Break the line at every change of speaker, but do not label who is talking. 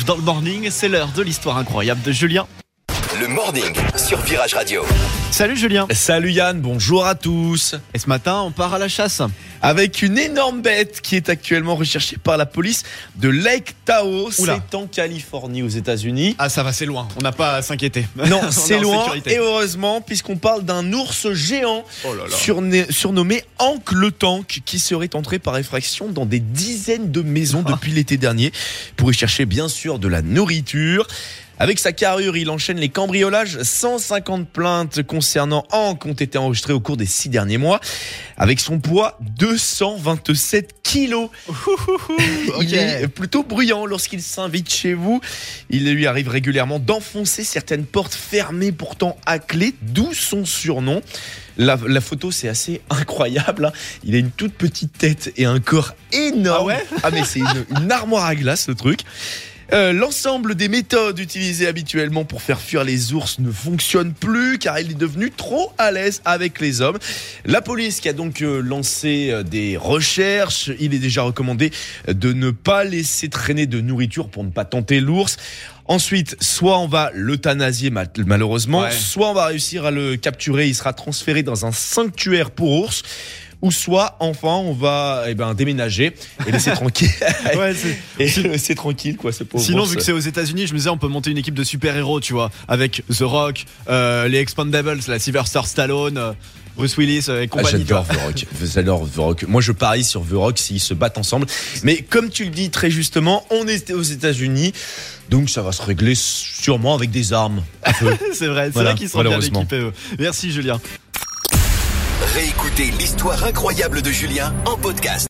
retrouve dans le morning, c'est l'heure de l'histoire incroyable de Julien.
Le morning sur Virage Radio.
Salut Julien.
Salut Yann, bonjour à tous.
Et ce matin, on part à la chasse.
Avec une énorme bête qui est actuellement recherchée par la police de Lake Tahoe.
Oula.
C'est en Californie aux États-Unis.
Ah ça va, c'est loin, on n'a pas à s'inquiéter.
Non,
On est
c'est
en
loin
sécurité.
et heureusement puisqu'on parle d'un ours géant
Oh là là.
surnommé Hank le Tank qui serait entré par effraction dans des dizaines de maisons depuis l'été dernier pour y chercher bien sûr de la nourriture. Avec sa carrure, il enchaîne les cambriolages. 150 plaintes concernant Hank ont été enregistrées au cours des 6 derniers mois. Avec son poids, 227 kilos. Il est plutôt bruyant lorsqu'il s'invite chez vous. Il lui arrive régulièrement d'enfoncer certaines portes fermées pourtant à clé, d'où son surnom. La photo, c'est assez incroyable. Il a une toute petite tête et un corps énorme.
Ah ouais
mais c'est une armoire à glace, ce truc. L'ensemble des méthodes utilisées habituellement pour faire fuir les ours ne fonctionne plus car il est devenu trop à l'aise avec les hommes. La police qui a donc lancé des recherches, il est déjà recommandé de ne pas laisser traîner de nourriture pour ne pas tenter l'ours. Ensuite, soit on va l'euthanasier malheureusement, soit on va réussir à le capturer, il sera transféré dans un sanctuaire pour ours. Ou soit, enfin, on va déménager et laisser tranquille. Laisser tranquille, quoi, ce pauvre
Sinon,
ours.
vu que c'est aux États-Unis, je me disais, on peut monter une équipe de super-héros, tu vois, avec The Rock, les Expandables, la Sylvester Stallone, Bruce Willis et compagnie.
J'adore The Rock. J'adore The Rock. Moi, je parie sur The Rock s'ils se battent ensemble. Mais comme tu le dis très justement, on est aux États-Unis, donc ça va se régler sûrement avec des armes.
C'est vrai, c'est
Voilà,
vrai qu'ils sont bien
malheureusement.
équipés, eux. Merci Julien.
Réécoutez l'histoire incroyable de Julien en podcast.